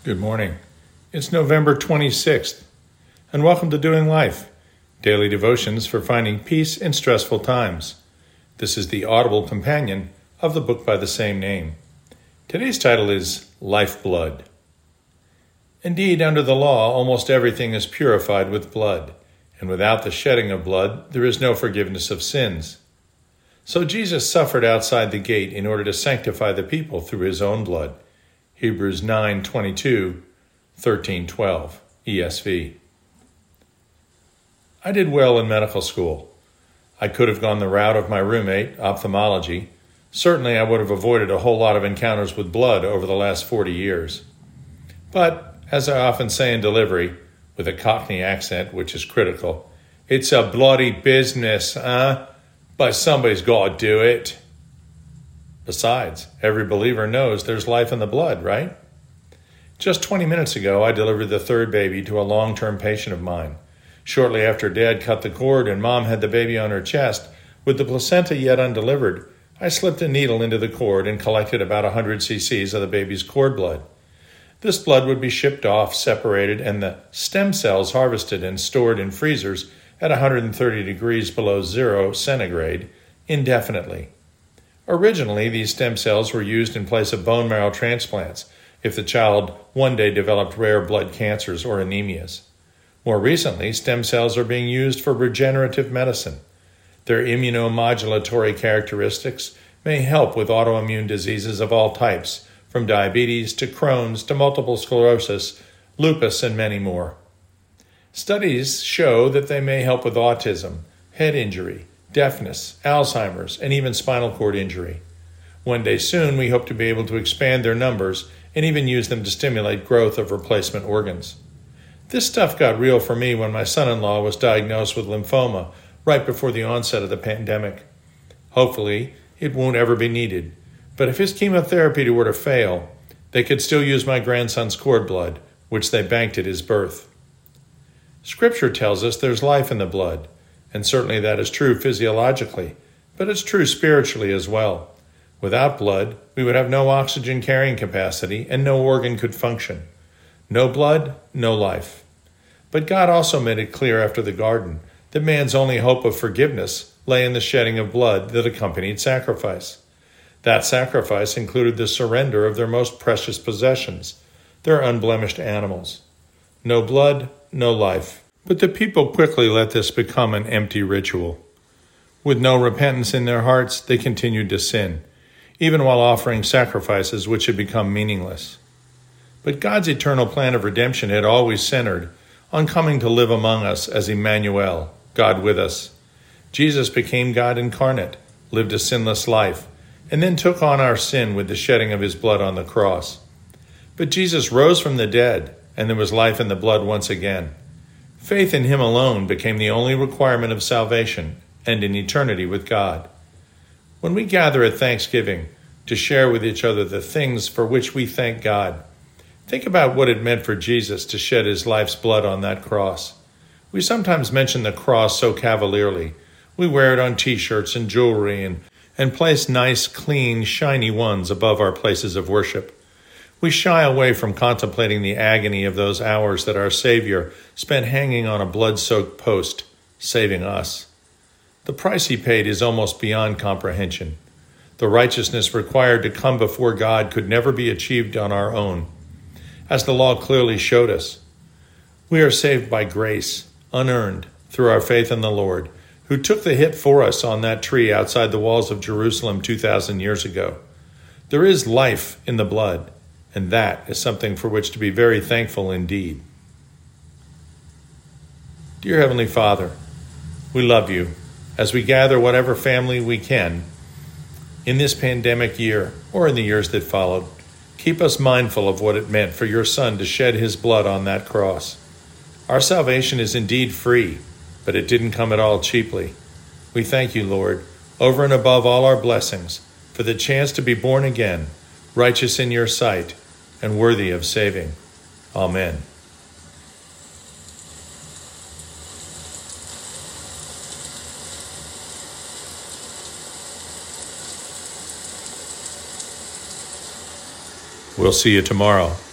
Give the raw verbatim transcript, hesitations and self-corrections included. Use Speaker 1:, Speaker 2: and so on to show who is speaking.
Speaker 1: Good morning. It's November twenty-sixth, and welcome to Doing Life, daily devotions for finding peace in stressful times. This is the audible companion of the book by the same name. Today's title is Lifeblood. Indeed, under the law, almost everything is purified with blood, and without the shedding of blood, there is no forgiveness of sins. So Jesus suffered outside the gate in order to sanctify the people through his own blood. Hebrews nine twenty-two, thirteen twelve, E S V. I did well in medical school. I could have gone the route of my roommate, ophthalmology. Certainly I would have avoided a whole lot of encounters with blood over the last forty years. But, as I often say in delivery, with a Cockney accent, which is critical, it's a bloody business, huh? But somebody's got to do it. Besides, every believer knows there's life in the blood, right? Just twenty minutes ago, I delivered the third baby to a long-term patient of mine. Shortly after Dad cut the cord and Mom had the baby on her chest, with the placenta yet undelivered, I slipped a needle into the cord and collected about one hundred cc's of the baby's cord blood. This blood would be shipped off, separated, and the stem cells harvested and stored in freezers at one hundred thirty degrees below zero centigrade indefinitely. Originally, these stem cells were used in place of bone marrow transplants if the child one day developed rare blood cancers or anemias. More recently, stem cells are being used for regenerative medicine. Their immunomodulatory characteristics may help with autoimmune diseases of all types, from diabetes to Crohn's to multiple sclerosis, lupus, and many more. Studies show that they may help with autism, head injury, deafness, Alzheimer's, and even spinal cord injury. One day soon, we hope to be able to expand their numbers and even use them to stimulate growth of replacement organs. This stuff got real for me when my son-in-law was diagnosed with lymphoma right before the onset of the pandemic. Hopefully, it won't ever be needed, but if his chemotherapy were to fail, they could still use my grandson's cord blood, which they banked at his birth. Scripture tells us there's life in the blood, and certainly that is true physiologically, but it's true spiritually as well. Without blood, we would have no oxygen carrying capacity and no organ could function. No blood, no life. But God also made it clear after the garden that man's only hope of forgiveness lay in the shedding of blood that accompanied sacrifice. That sacrifice included the surrender of their most precious possessions, their unblemished animals. No blood, no life. But the people quickly let this become an empty ritual. With no repentance in their hearts, they continued to sin, even while offering sacrifices which had become meaningless. But God's eternal plan of redemption had always centered on coming to live among us as Emmanuel, God with us. Jesus became God incarnate, lived a sinless life, and then took on our sin with the shedding of his blood on the cross. But Jesus rose from the dead, and there was life in the blood once again. Faith in him alone became the only requirement of salvation and in eternity with God. When we gather at Thanksgiving to share with each other the things for which we thank God, think about what it meant for Jesus to shed his life's blood on that cross. We sometimes mention the cross so cavalierly. We wear it on t-shirts and jewelry and, and place nice, clean, shiny ones above our places of worship. We shy away from contemplating the agony of those hours that our Savior spent hanging on a blood-soaked post, saving us. The price he paid is almost beyond comprehension. The righteousness required to come before God could never be achieved on our own. As the law clearly showed us, we are saved by grace, unearned, through our faith in the Lord, who took the hit for us on that tree outside the walls of Jerusalem two thousand years ago. There is life in the blood, and that is something for which to be very thankful indeed. Dear Heavenly Father, we love you as we gather whatever family we can in this pandemic year or in the years that followed. Keep us mindful of what it meant for your Son to shed his blood on that cross. Our salvation is indeed free, but it didn't come at all cheaply. We thank you, Lord, over and above all our blessings, for the chance to be born again, righteous in your sight, and worthy of saving. Amen. We'll see you tomorrow.